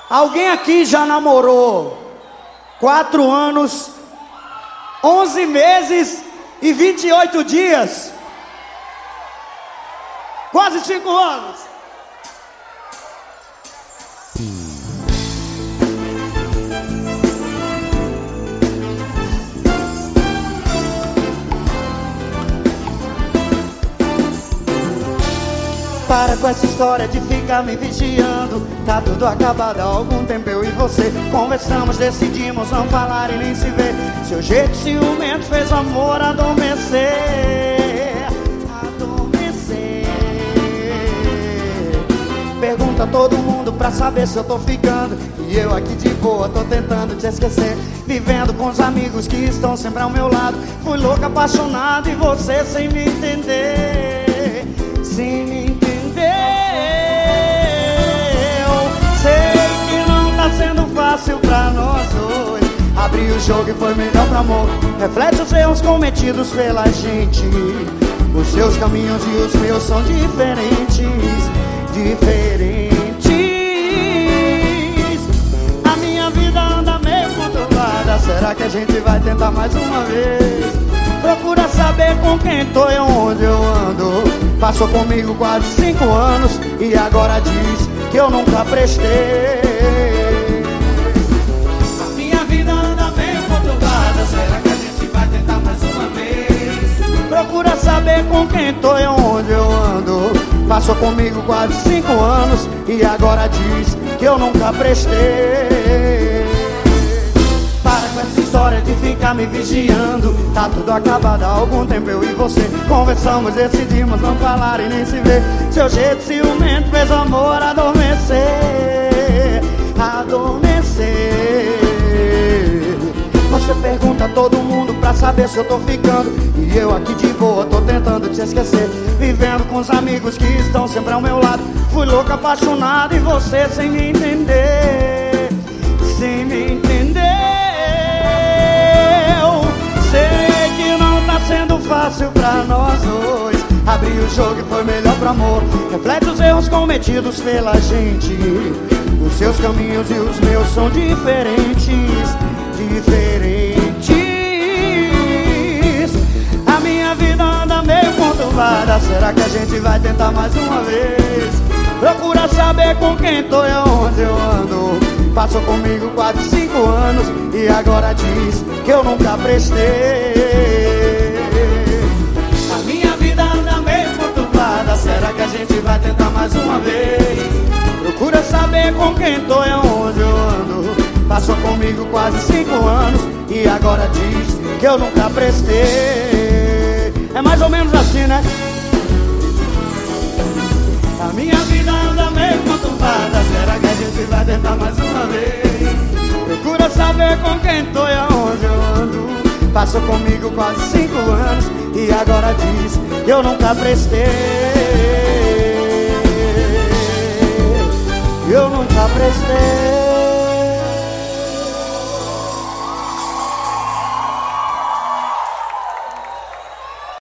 Alguém aqui já namorou 4 anos, 11 meses e 28 dias? Quase 5 anos. Para com essa história de ficar me vigiando. Tá tudo acabado há algum tempo, eu e você conversamos, decidimos não falar e nem se ver. Seu jeito ciumento fez o amor adormecer. Adormecer. Pergunta a todo mundo pra saber se eu tô ficando, e eu aqui de boa tô tentando te esquecer. Vivendo com os amigos que estão sempre ao meu lado. Fui louco, apaixonado, e você sem me entender. Sem me entender. Sendo fácil pra nós dois. Abrir o jogo e foi melhor pro amor. Reflete os erros cometidos pela gente. Os seus caminhos e os meus são diferentes. Diferentes. A minha vida anda meio conturbada. Será que a gente vai tentar mais uma vez? Procura saber com quem tô e onde eu ando. Passou comigo quase 5 anos e agora diz que eu nunca prestei. Será que a gente vai tentar mais uma vez? Procura saber com quem tô e onde eu ando. Passou comigo quase 5 anos e agora diz que eu nunca prestei. Para com essa história de ficar me vigiando. Tá tudo acabado há algum tempo, eu e você conversamos, decidimos não falar e nem se ver. Seu jeito ciumento fez o amor adormecer. Adormecer. Você pergunta a todo mundo pra saber se eu tô ficando, e eu aqui de boa tô tentando te esquecer. Vivendo com os amigos que estão sempre ao meu lado. Fui louco, apaixonado, e você sem me entender. Sem me entender. Eu sei que não tá sendo fácil pra nós dois. Abrir o jogo e foi melhor pro amor. Reflete os erros cometidos pela gente. Os seus caminhos e os meus são diferentes. Diferentes. A minha vida anda meio conturbada. Será que a gente vai tentar mais uma vez? Procura saber com quem tô e onde eu ando. Passou comigo quase 5 anos e agora diz que eu nunca prestei. A minha vida anda meio conturbada. Será que a gente vai tentar mais uma vez? Procura saber com quem tô e onde eu ando. Passou comigo quase 5 anos e agora diz que eu nunca prestei. É mais ou menos assim, né? A minha vida anda meio conturbada. Será que a gente vai tentar mais uma vez? Procura saber com quem tô e aonde eu ando. Passou comigo quase 5 anos e agora diz que eu nunca prestei.